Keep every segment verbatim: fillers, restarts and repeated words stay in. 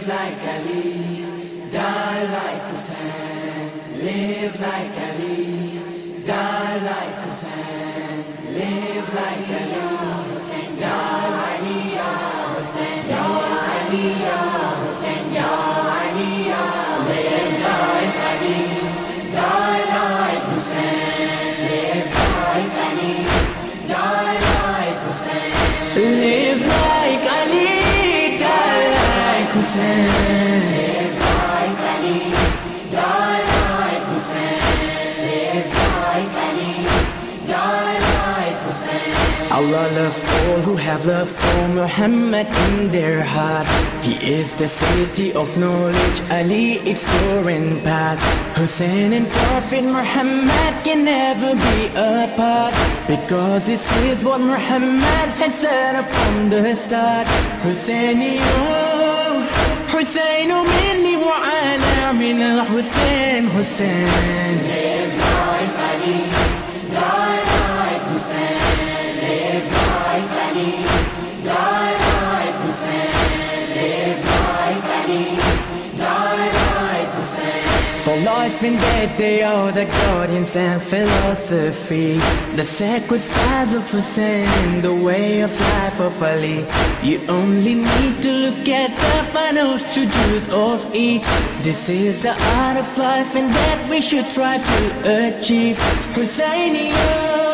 like Ali, die like Hussein. Live like Ali, die like Hussein. Live like Ali, Hussein, Ya Ali, Ya Hussein, Ya Ali, Ya Hussein, Ya Ali, Ya Hussein. Live like Ali, die like Hussein. Live like Ali, die like Hussein. Live like Ali, die like Hussein. Live like Ali, die like Hussein. Live like Ali, die like Hussein. Allah loves all who have love for Muhammad in their heart. He is the city of knowledge, Ali its door and path. Hussein and Prophet Muhammad can never be apart, because this is what Muhammad has said up from the start. Husseiniyo, Husseinu minni wa ana min al-Hussein, Hussein. Live like Ali, die like Hussein. Live like Ali, die like Hussein. Live like Ali, die like Hussein. For life and death they are the guardians and philosophy. The sacrifice of Hussein, the way of life of Ali. You only need to look at the final sujood of each. This is the art of life and that we should try to achieve. Husseiniyo,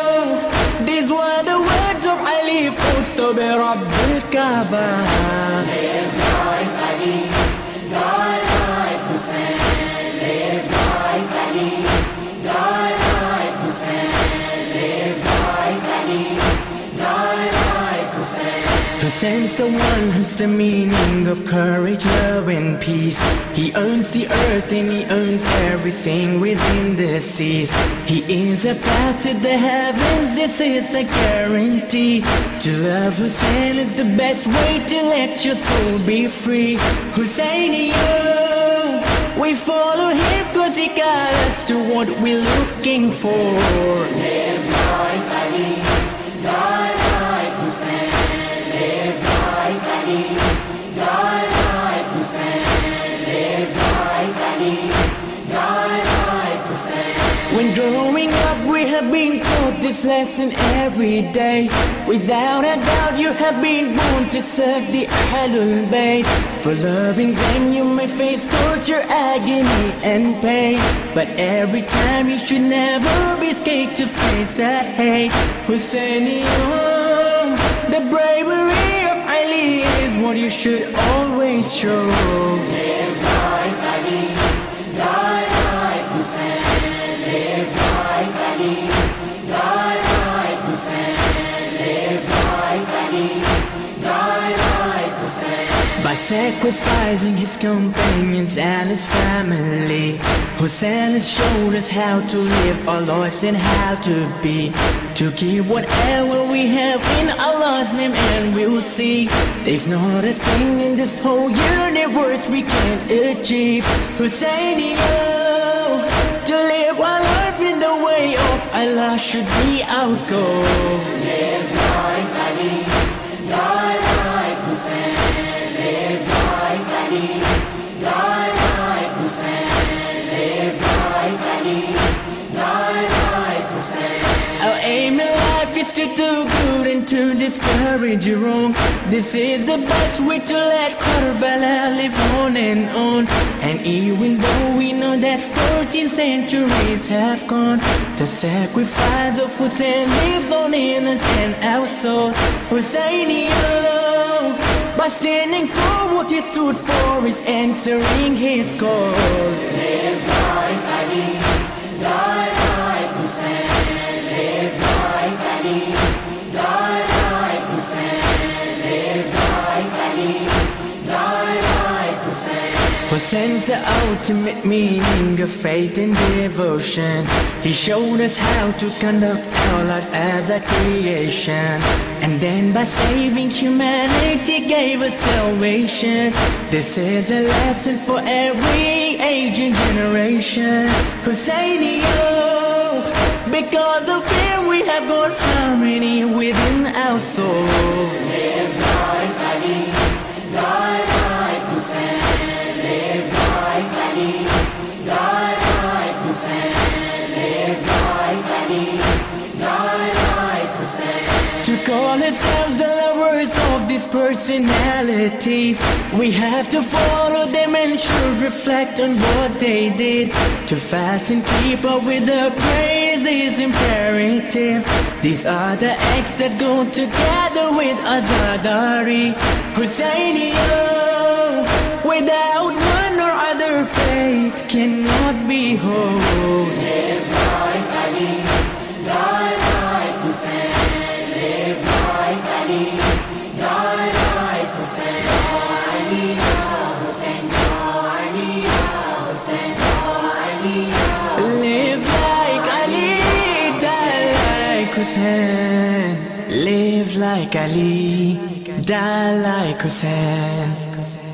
these were the words of Ali, full to be Rabbil Kaaba. Live like Ali, die like Hussein. Live like Ali, die like Hussein. Live like Ali, die like Hussein. Hussein's the one who's the meaning of courage, love and peace. He owns the earth and he owns everything within the seas. He is a path to the heavens, this is a guarantee. To love Hussein is the best way to let your soul be free. Husseiniyo, we follow him cause he got us to what we're looking for. Live like Ali, die like Hussein. Live like Ali, die like Hussein. Live like Ali, die like Hussein. When growing up we have been taught this lesson every day. Without a doubt you have been born to serve the Ahlul Bayt. For loving them you may face torture, agony and pain, but every time you should never be scared to face that hate. Husseiniyo, the bravery of Ali is what you should always show. Live like Ali, die like Hussein. Live like Ali, die like Hussein. Live like Ali, die like Hussein. By sacrificing his companions and his family, Hussein has showed us how to live our lives and how to be. To give whatever we have in Allah's name and we'll see. There's not a thing in this whole universe we can't achieve. Husseiniyo, to live our life in the way of Allah should be our goal. Live like Ali, die like Hussein. Live like Ali, die like Hussein. Live like Ali, die like Hussein. Our aim in life is to do good and to discourage wrong. This is the best way to let Karbala live on and on. And even though we know that fourteen centuries have gone, the sacrifice of Hussein lives on in us and our soul. Husseiniyo, by standing for what he stood for is answering his call. Live like Ali, die like Hussein. Live like Ali, die like Hussein. Live like Ali, die like Hussein. Hussein's the ultimate meaning of faith and devotion. He showed us how to conduct our lives as a creation, and then by saving humanity gave us salvation. This is a lesson for every age and generation. Husseiniyo, because of him we have got harmony within our soul. Live like Ali, die like Hussein. these personalities. We have to follow them and should reflect on what they did. To fast and keep up with the praise is imperative. These are the acts that go together with Azadari Hussainiya. Without one or other, faith cannot be whole. Live like Ali, die like Hussein. Live like Ali, die like Hussein. Ali ya Hussein, ya Ali ya Hussein, ya Ali ya Hussein. Live like Ali, die like Hussein. Live like Ali, die like Hussein.